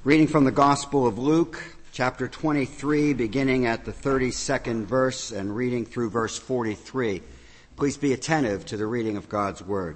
Reading from the Gospel of Luke, chapter 23, beginning at the 32nd verse and reading through verse 43. Please be attentive to the reading of God's Word.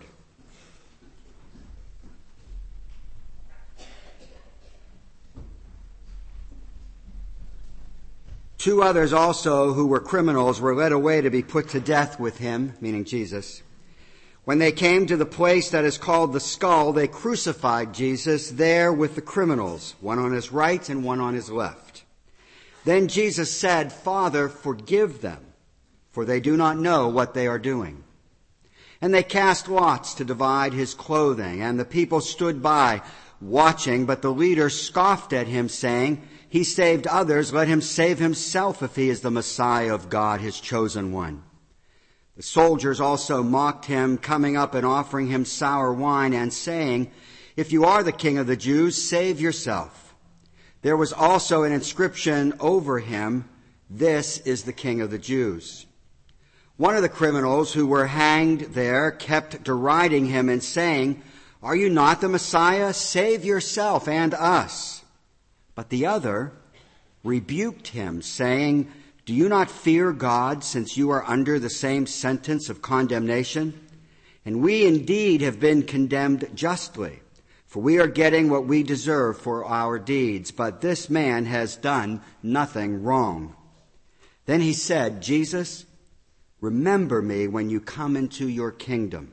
Two others also who were criminals were led away to be put to death with him, meaning Jesus. When they came to the place that is called the Skull, they crucified Jesus there with the criminals, one on his right and one on his left. Then Jesus said, "Father, forgive them, for they do not know what they are doing." And they cast lots to divide his clothing, and the people stood by, watching, but the leader scoffed at him, saying, "He saved others, let him save himself if he is the Messiah of God, his chosen one." The soldiers also mocked him, coming up and offering him sour wine and saying, "If you are the king of the Jews, save yourself." There was also an inscription over him, "This is the King of the Jews." One of the criminals who were hanged there kept deriding him and saying, "Are you not the Messiah? Save yourself and us." But the other rebuked him, saying, "Do you not fear God, since you are under the same sentence of condemnation? And we indeed have been condemned justly, for we are getting what we deserve for our deeds, but this man has done nothing wrong." Then he said, "Jesus, remember me when you come into your kingdom."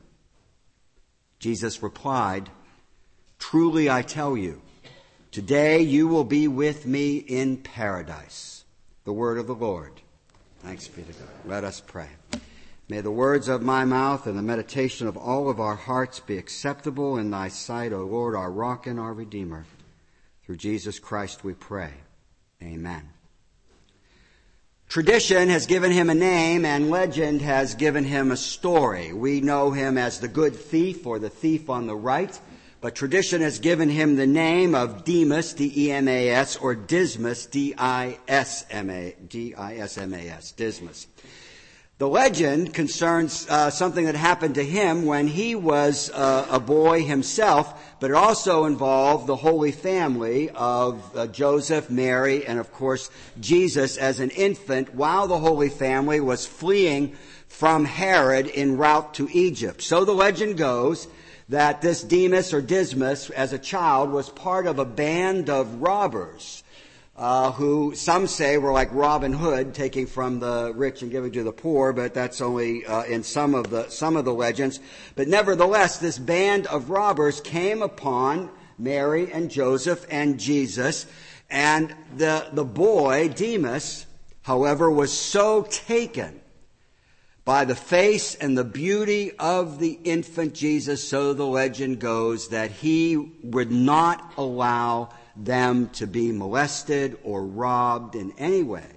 Jesus replied, "Truly I tell you, today you will be with me in paradise." The word of the Lord. Thanks be to God. Let us pray. May the words of my mouth and the meditation of all of our hearts be acceptable in thy sight, O Lord, our rock and our Redeemer. Through Jesus Christ we pray. Amen. Tradition has given him a name and legend has given him a story. We know him as the good thief or the thief on the right. But tradition has given him the name of Demas, D-E-M-A-S, or Dismas, D-I-S-M-A-S, Dismas. The legend concerns something that happened to him when he was a boy himself, but it also involved the Holy Family of Joseph, Mary, and of course Jesus as an infant while the Holy Family was fleeing from Herod en route to Egypt. So the legend goes that this Demas or Dismas as a child was part of a band of robbers who some say were like Robin Hood, taking from the rich and giving to the poor, but that's only in some of the legends. But nevertheless, this band of robbers came upon Mary and Joseph and Jesus, and the boy Demas, however, was so taken by the face and the beauty of the infant Jesus, so the legend goes, that he would not allow them to be molested or robbed in any way.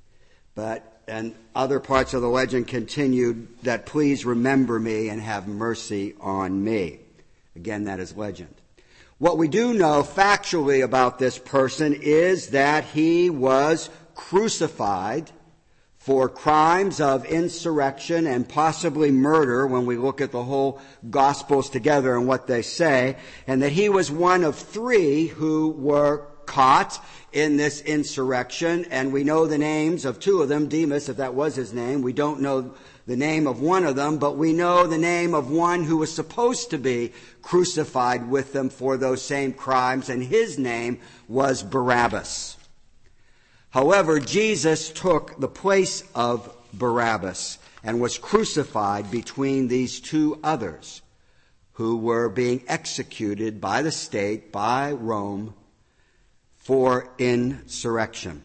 And other parts of the legend continued that, "Please remember me and have mercy on me." Again, that is legend. What we do know factually about this person is that he was crucified for crimes of insurrection and possibly murder when we look at the whole Gospels together and what they say, and that he was one of three who were caught in this insurrection, and we know the names of two of them, Demas, if that was his name. We don't know the name of one of them, but we know the name of one who was supposed to be crucified with them for those same crimes, and his name was Barabbas. However, Jesus took the place of Barabbas and was crucified between these two others who were being executed by the state, by Rome, for insurrection.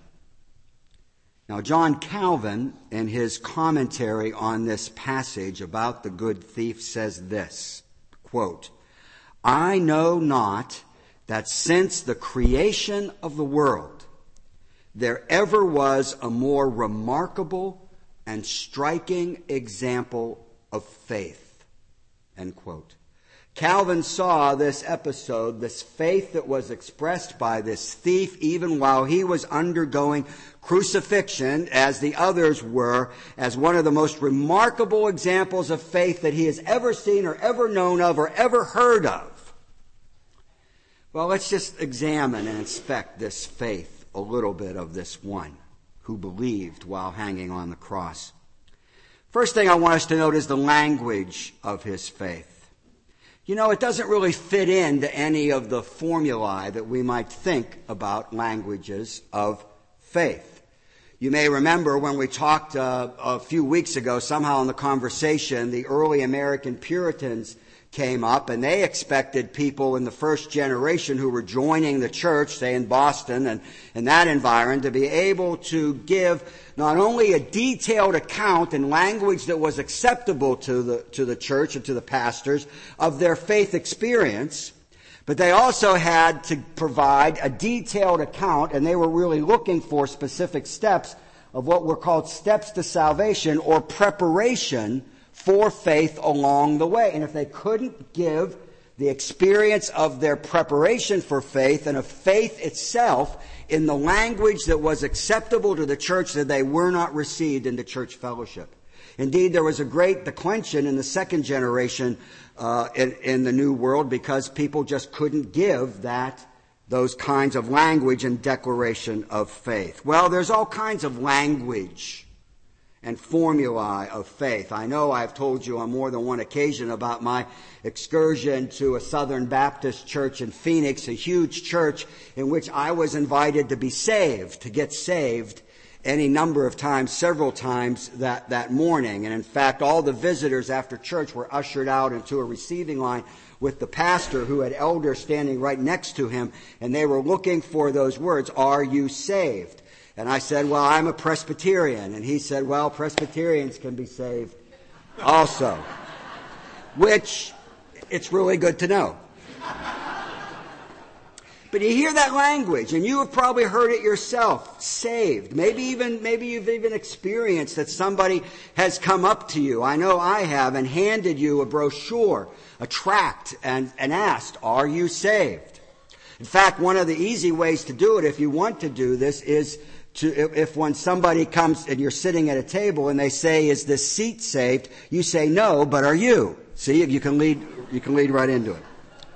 Now, John Calvin, in his commentary on this passage about the good thief, says this, quote, "I know not that since the creation of the world, there ever was a more remarkable and striking example of faith." End quote. Calvin saw this episode, this faith that was expressed by this thief, even while he was undergoing crucifixion, as the others were, as one of the most remarkable examples of faith that he has ever seen or ever known of or ever heard of. Well, let's just examine and inspect this faith a little bit of this one who believed while hanging on the cross. First thing I want us to note is the language of his faith. You know, it doesn't really fit into any of the formulae that we might think about languages of faith. You may remember when we talked a few weeks ago, somehow in the conversation, the early American Puritans came up, and they expected people in the first generation who were joining the church, say in Boston and in that environment, to be able to give not only a detailed account in language that was acceptable to the church and to the pastors of their faith experience, but they also had to provide a detailed account, and they were really looking for specific steps of what were called steps to salvation or preparation for faith along the way. And if they couldn't give the experience of their preparation for faith and of faith itself in the language that was acceptable to the church, then they were not received into church fellowship. Indeed, there was a great declension in the second generation in the New World because people just couldn't give those kinds of language and declaration of faith. Well, there's all kinds of language and formulae of faith. I know I've told you on more than one occasion about my excursion to a Southern Baptist church in Phoenix, a huge church in which I was invited to be saved, to get saved any number of times, several times that morning. And in fact, all the visitors after church were ushered out into a receiving line with the pastor who had elders standing right next to him, and they were looking for those words, "Are you saved?" And I said, "Well, I'm a Presbyterian." And he said, "Well, Presbyterians can be saved also." Which, it's really good to know. But you hear that language, and you have probably heard it yourself, saved. Maybe you've even experienced that somebody has come up to you, I know I have, and handed you a brochure, a tract, and asked, "Are you saved?" In fact, one of the easy ways to do it, if you want to do this, is if when somebody comes and you're sitting at a table and they say, "Is this seat saved?" you say, "No, but are you?" See, you can lead right into it.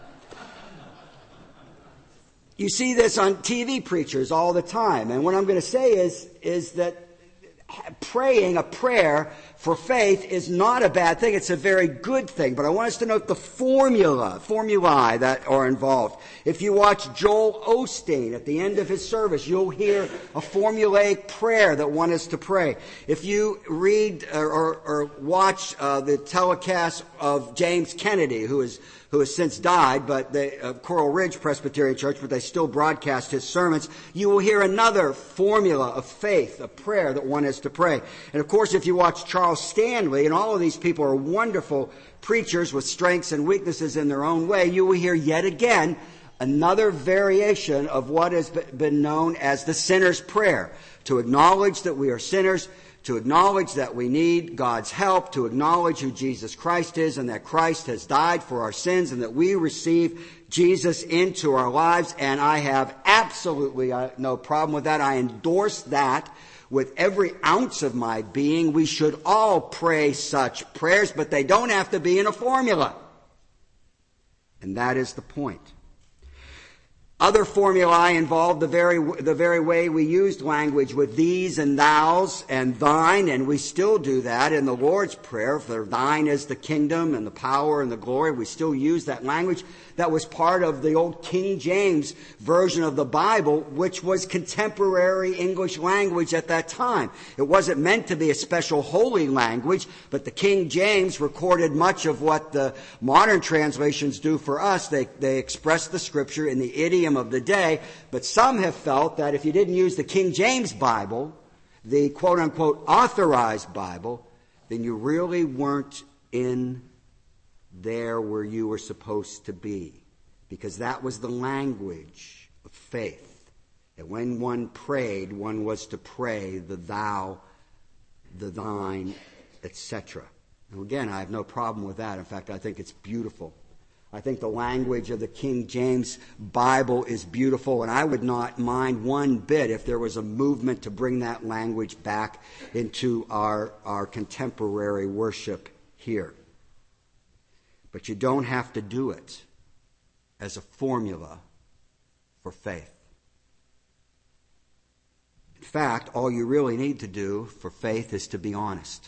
You see this on TV preachers all the time. And what I'm going to say is that praying a prayer for faith is not a bad thing. It's a very good thing. But I want us to note the formulae that are involved. If you watch Joel Osteen at the end of his service, you'll hear a formulaic prayer that one is to pray. If you read or watch the telecast of James Kennedy, who has since died, but Coral Ridge Presbyterian Church, but they still broadcast his sermons, you will hear another formula of faith, a prayer that one is to pray. And of course, if you watch Charles Stanley, and all of these people are wonderful preachers with strengths and weaknesses in their own way, you will hear yet again another variation of what has been known as the sinner's prayer, to acknowledge that we are sinners, to acknowledge that we need God's help, to acknowledge who Jesus Christ is and that Christ has died for our sins and that we receive Jesus into our lives. And I have absolutely no problem with that. I endorse that with every ounce of my being. We should all pray such prayers, but they don't have to be in a formula. And that is the point. Other formulae involve the very way we used language with these and thous and thine, and we still do that in the Lord's Prayer. For thine is the kingdom and the power and the glory. We still use that language. That was part of the old King James version of the Bible, which was contemporary English language at that time. It wasn't meant to be a special holy language, but the King James recorded much of what the modern translations do for us. They express the Scripture in the idiom of the day, but some have felt that if you didn't use the King James Bible, the quote-unquote authorized Bible, then you really weren't in there where you were supposed to be, because that was the language of faith. And when one prayed, one was to pray the thou, the thine, etc. And again, I have no problem with that. In fact, I think it's beautiful. I think the language of the King James Bible is beautiful, and I would not mind one bit if there was a movement to bring that language back into our contemporary worship here. But you don't have to do it as a formula for faith. In fact, all you really need to do for faith is to be honest.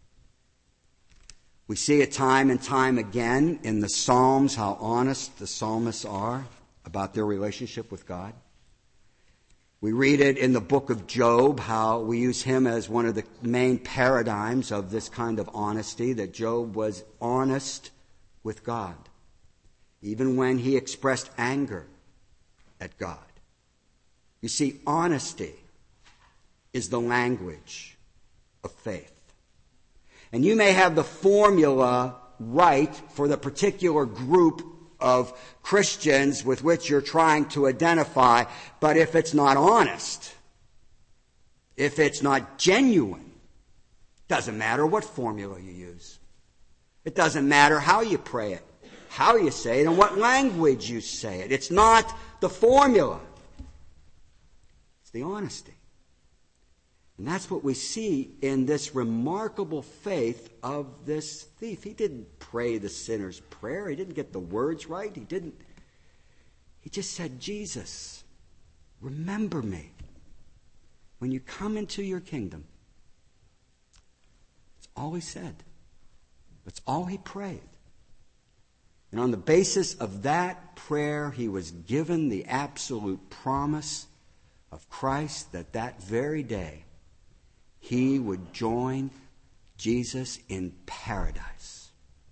We see it time and time again in the Psalms how honest the psalmists are about their relationship with God. We read it in the book of Job, how we use him as one of the main paradigms of this kind of honesty, that Job was honest with God, even when he expressed anger at God. You see, honesty is the language of faith. And you may have the formula right for the particular group of Christians with which you're trying to identify, but if it's not honest, if it's not genuine, doesn't matter what formula you use. It doesn't matter how you pray it, how you say it, and what language you say it. It's not the formula. It's the honesty. And that's what we see in this remarkable faith of this thief. He didn't pray the sinner's prayer. He didn't get the words right. He just said, Jesus, remember me when you come into your kingdom. That's all he said. That's all he prayed. And on the basis of that prayer, he was given the absolute promise of Christ that that very day he would join Jesus in paradise.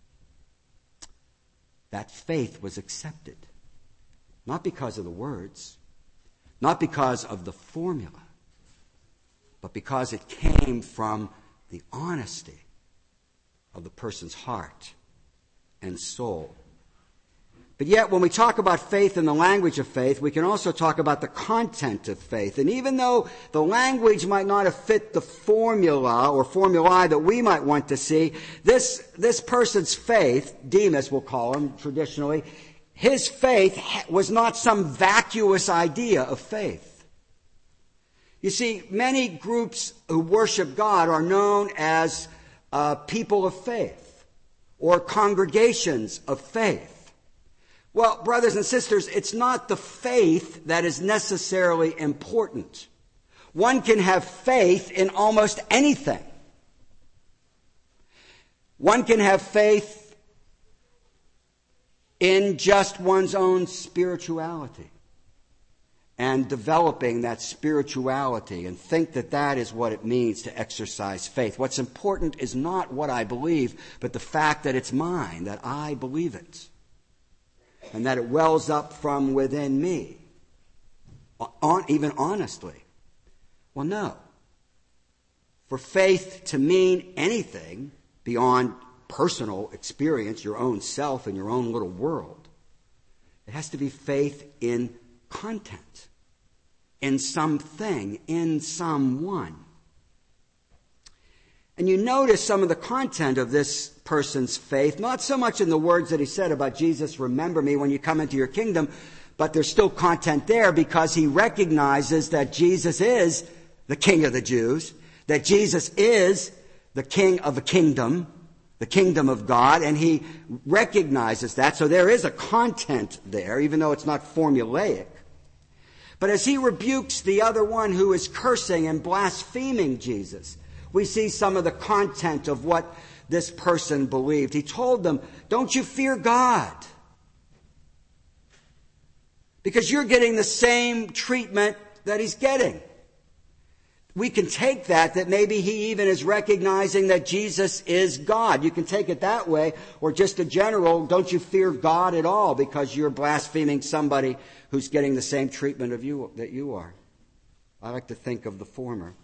That faith was accepted, not because of the words, not because of the formula, but because it came from the honesty of the person's heart and soul. But yet, when we talk about faith in the language of faith, we can also talk about the content of faith. And even though the language might not have fit the formula or formulae that we might want to see, this person's faith, Demas we'll call him traditionally, his faith was not some vacuous idea of faith. You see, many groups who worship God are known as people of faith or congregations of faith. Well, brothers and sisters, it's not the faith that is necessarily important. One can have faith in almost anything. One can have faith in just one's own spirituality and developing that spirituality and think that that is what it means to exercise faith. What's important is not what I believe, but the fact that it's mine, that I believe it, and that it wells up from within me, even honestly. Well, no. For faith to mean anything beyond personal experience, your own self and your own little world, it has to be faith in content, in something, in someone. And you notice some of the content of this person's faith, not so much in the words that he said about Jesus, remember me when you come into your kingdom, but there's still content there because he recognizes that Jesus is the King of the Jews, that Jesus is the King of a kingdom, the kingdom of God, and he recognizes that. So there is a content there, even though it's not formulaic. But as he rebukes the other one who is cursing and blaspheming Jesus, we see some of the content of what this person believed. He told them, don't you fear God, because you're getting the same treatment that he's getting. We can take that maybe he even is recognizing that Jesus is God. You can take it that way, or just a general, don't you fear God at all because you're blaspheming somebody who's getting the same treatment of you that you are. I like to think of the former.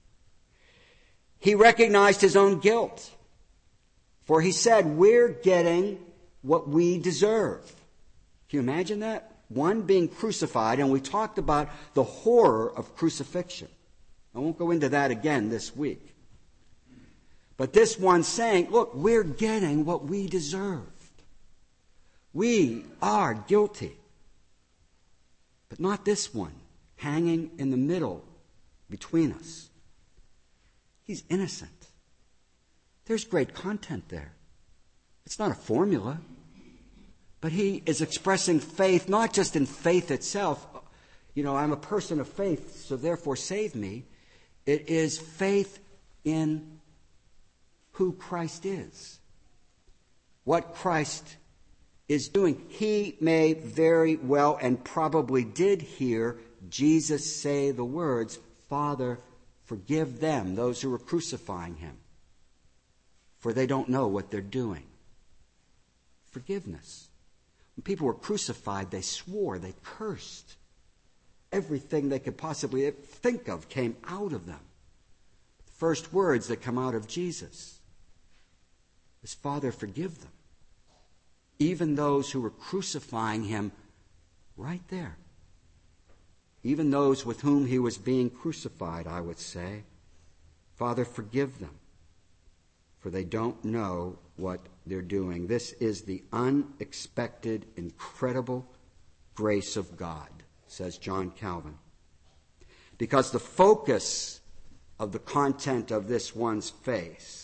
He recognized his own guilt, for he said, we're getting what we deserve. Can you imagine that? One being crucified, and we talked about the horror of crucifixion. I won't go into that again this week. But this one saying, look, we're getting what we deserved. We are guilty. But not this one, hanging in the middle between us. He's innocent. There's great content there. It's not a formula. But he is expressing faith, not just in faith itself, I'm a person of faith, so therefore save me. It is faith in who Christ is, what Christ is doing. He may very well and probably did hear Jesus say the words, Father, forgive them, those who were crucifying him, for they don't know what they're doing. Forgiveness. When people were crucified, they swore, they cursed. Everything they could possibly think of came out of them. The first words that come out of Jesus is, Father, forgive them. Even those who were crucifying him right there. Even those with whom he was being crucified, I would say. Father, forgive them, for they don't know what they're doing. This is the unexpected, incredible grace of God, says John Calvin. Because the focus of the content of this one's faith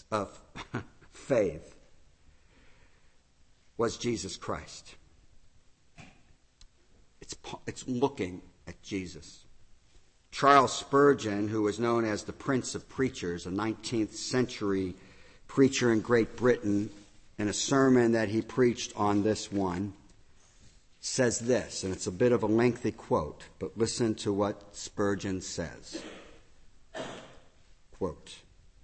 was Jesus Christ. It's looking at Jesus. Charles Spurgeon, who was known as the Prince of Preachers, a 19th century preacher in Great Britain, in a sermon that he preached on this one, says this, and it's a bit of a lengthy quote, but listen to what Spurgeon says. Quote,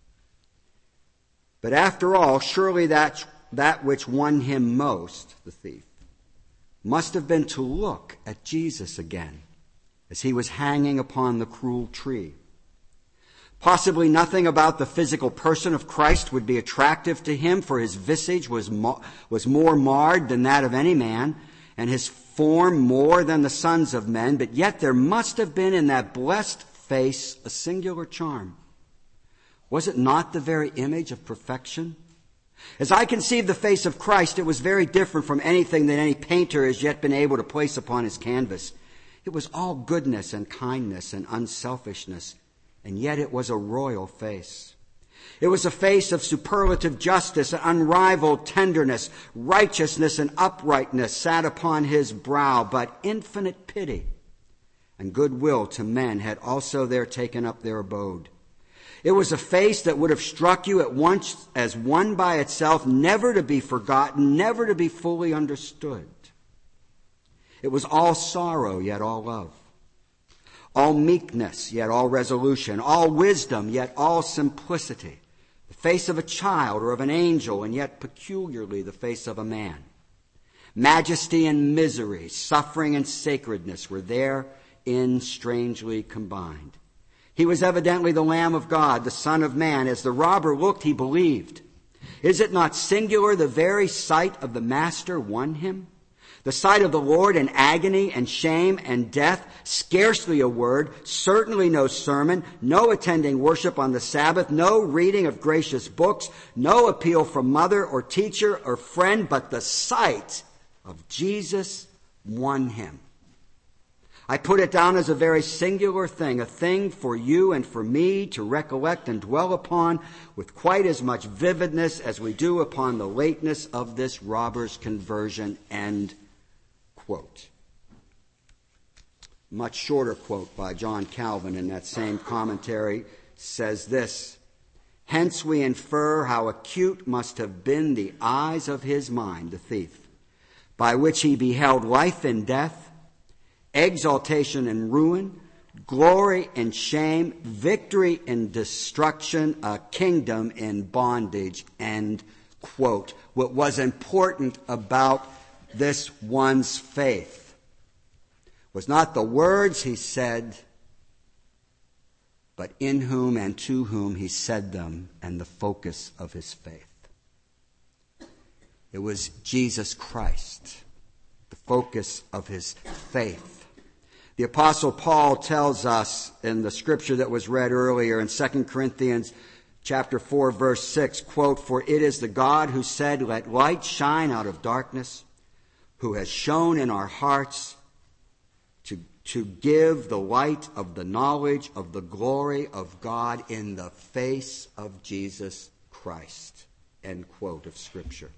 but after all, surely that which won him most, the thief, must have been to look at Jesus again as he was hanging upon the cruel tree. Possibly nothing about the physical person of Christ would be attractive to him, for his visage was more marred than that of any man, and his form more than the sons of men. But yet there must have been in that blessed face a singular charm. Was it not the very image of perfection? As I conceived the face of Christ, it was very different from anything that any painter has yet been able to place upon his canvas. It was all goodness and kindness and unselfishness, and yet it was a royal face. It was a face of superlative justice and unrivaled tenderness. Righteousness and uprightness sat upon his brow, but infinite pity and goodwill to men had also there taken up their abode. It was a face that would have struck you at once as one by itself, never to be forgotten, never to be fully understood. It was all sorrow, yet all love. All meekness, yet all resolution. All wisdom, yet all simplicity. The face of a child or of an angel, and yet peculiarly the face of a man. Majesty and misery, suffering and sacredness were therein strangely combined. He was evidently the Lamb of God, the Son of Man. As the robber looked, he believed. Is it not singular the very sight of the Master won him? The sight of the Lord in agony and shame and death, scarcely a word, certainly no sermon, no attending worship on the Sabbath, no reading of gracious books, no appeal from mother or teacher or friend, but the sight of Jesus won him. I put it down as a very singular thing, a thing for you and for me to recollect and dwell upon with quite as much vividness as we do upon the lateness of this robber's conversion. End quote. Much shorter quote by John Calvin in that same commentary says this: hence we infer how acute must have been the eyes of his mind, the thief, by which he beheld life and death, exaltation and ruin, glory and shame, victory and destruction, a kingdom in bondage. End quote. What was important about this one's faith was not the words he said, but in whom and to whom he said them, and the focus of his faith. It was Jesus Christ, the focus of his faith. The Apostle Paul tells us in the scripture that was read earlier in 2 Corinthians chapter 4, verse 6, quote, for it is the God who said, let light shine out of darkness, who has shone in our hearts to give the light of the knowledge of the glory of God in the face of Jesus Christ. End quote of Scripture.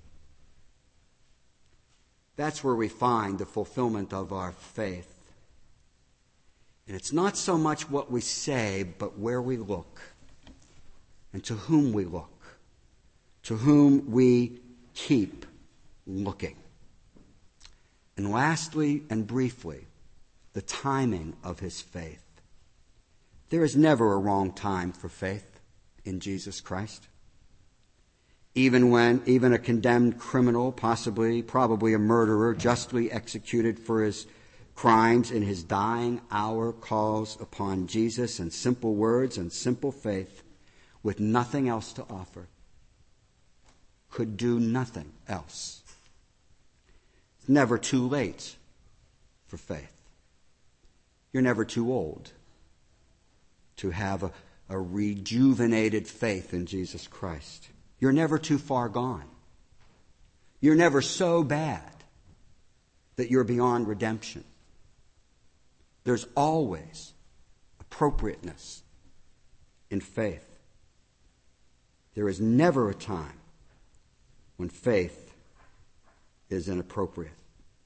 That's where we find the fulfillment of our faith. And it's not so much what we say, but where we look, and to whom we look, to whom we keep looking. And lastly and briefly, the timing of his faith. There is never a wrong time for faith in Jesus Christ. Even a condemned criminal, probably a murderer, justly executed for his crimes, in his dying hour calls upon Jesus in simple words and simple faith with nothing else to offer. Could do nothing else. It's never too late for faith. You're never too old to have a rejuvenated faith in Jesus Christ. You're never too far gone. You're never so bad that you're beyond redemption. There's always appropriateness in faith. There is never a time when faith is inappropriate.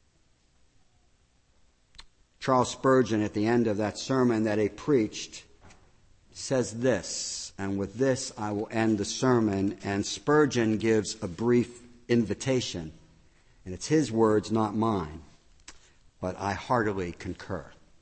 Charles Spurgeon, at the end of that sermon that he preached, says this, and with this I will end the sermon, and Spurgeon gives a brief invitation, and it's his words, not mine, but I heartily concur.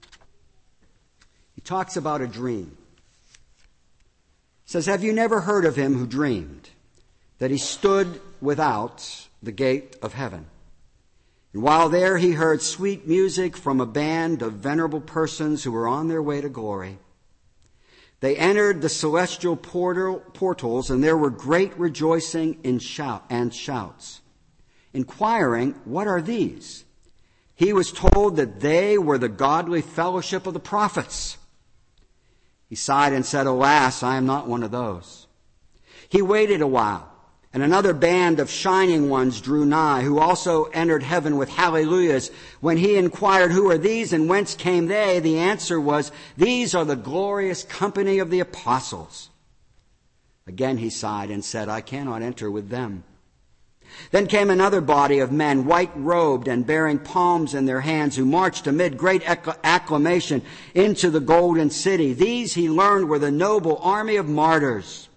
He talks about a dream. He says, "Have you never heard of him who dreamed that he stood without the gate of heaven? And while there he heard sweet music from a band of venerable persons who were on their way to glory. They entered the celestial portals, and there were great rejoicing and shouts. Inquiring, 'What are these?' he was told that they were the godly fellowship of the prophets. He sighed and said, 'Alas, I am not one of those.' He waited a while, and another band of shining ones drew nigh, who also entered heaven with hallelujahs. When he inquired, 'Who are these, and whence came they?' the answer was, 'These are the glorious company of the apostles.' Again he sighed and said, 'I cannot enter with them.' Then came another body of men, white-robed and bearing palms in their hands, who marched amid great acclamation into the golden city. These, he learned, were the noble army of martyrs.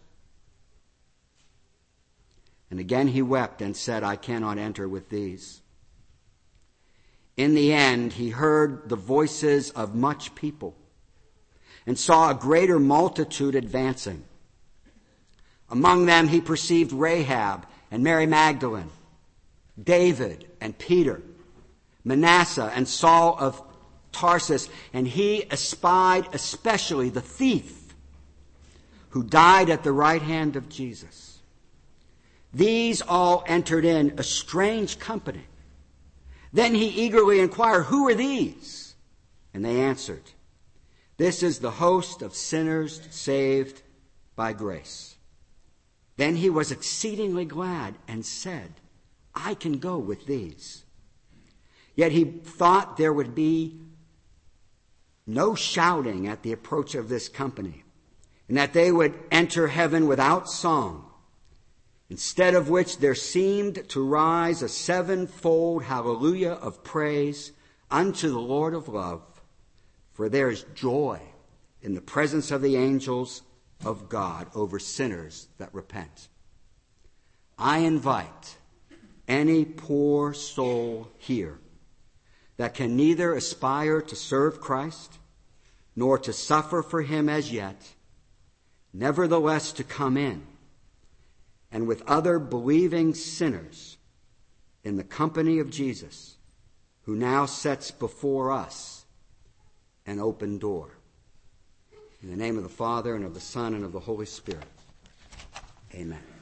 And again he wept and said, 'I cannot enter with these.' In the end, he heard the voices of much people and saw a greater multitude advancing. Among them he perceived Rahab and Mary Magdalene, David and Peter, Manasseh and Saul of Tarsus, and he espied especially the thief who died at the right hand of Jesus. These all entered in a strange company. Then he eagerly inquired, 'Who are these?' And they answered, 'This is the host of sinners saved by grace.' Then he was exceedingly glad and said, 'I can go with these.' Yet he thought there would be no shouting at the approach of this company, and that they would enter heaven without song, instead of which there seemed to rise a sevenfold hallelujah of praise unto the Lord of love, for there is joy in the presence of the angels of God over sinners that repent. I invite any poor soul here that can neither aspire to serve Christ nor to suffer for him as yet, nevertheless to come in and with other believing sinners in the company of Jesus, who now sets before us an open door. In the name of the Father, and of the Son, and of the Holy Spirit. Amen.